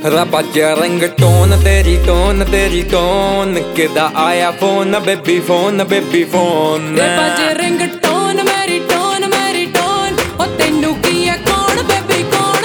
रबाजा ringtone तेरी tone किदा आया फोन बेबी फोन रबाजा रिंगटोन मेरी टोन ओ तेनू की है कौन बेबी कौन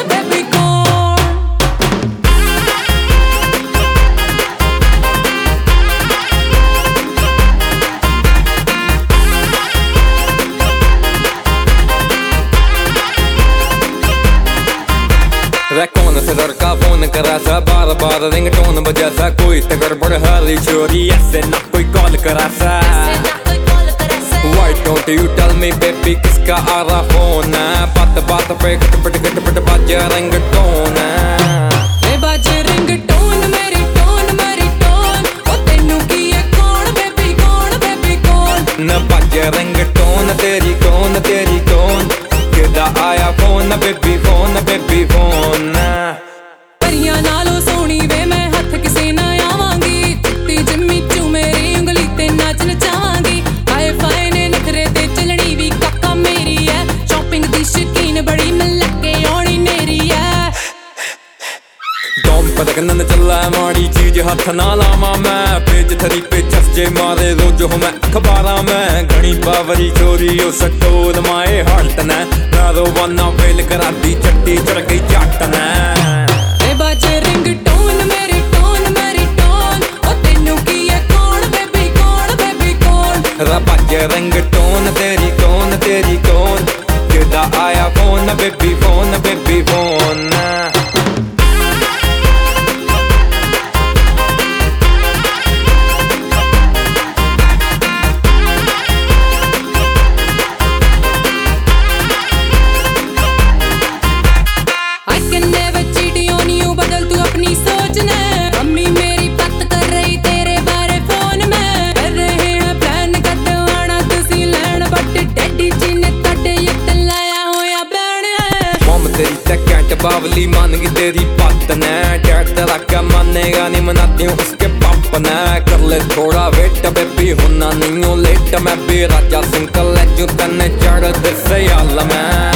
कौन से लड़का फोन करा सा बार रिंगटोन बजा सा कोई तो गड़बड़ हाली छोरी ऐसे ना कोई कॉल करा सा Why don't you tell me baby किसका आ रहा फोन है बात पे खटपट बाजा रिंगटोन है बाजा रिंगटोन मेरी टोन ओ तेनू की है कौन बेबी कौन न बाजा रिंगटोन तेरी टोन किदा आया फोन बेबी फोन परियां नालों सोनी वे मैं हथ किसे ना आवांगी चिट्टी जिम्मी चू मेरी उंगली ते नाच नचावांगी हाय फाय ने नखरे ते चलनी भी काका मेरी है शॉपिंग दी शकीन बड़ी मैं लगे आनी नेरी है डॉम पर कन्न चला माड़ी चीज हाथ ना लावा मैं पेज थरी पे चस्जे मारे रोज हो मैं अखबारा में घनी बावरी चोरी हो सटोल माए हाल्ट ने ना रोवाना फेल करा दी चट्टी चढ़ गई चाटन बाजा रिंगटोन मेरी टोन ओ तेनू की है कौन बेबी कौन रबाजा रिंगटोन तेरी टोन किदा आया फोन बेबी फोन बावली मान गई तेरी बात ने डैड तेरा क्या मानेगा नहीं मनाती हूँ उसके पाप ने कर ले थोड़ा वेट बेबी होना नहीं हूँ लेट मैं भी राजा सिंह कल जो तने चढ़ दे से आलम है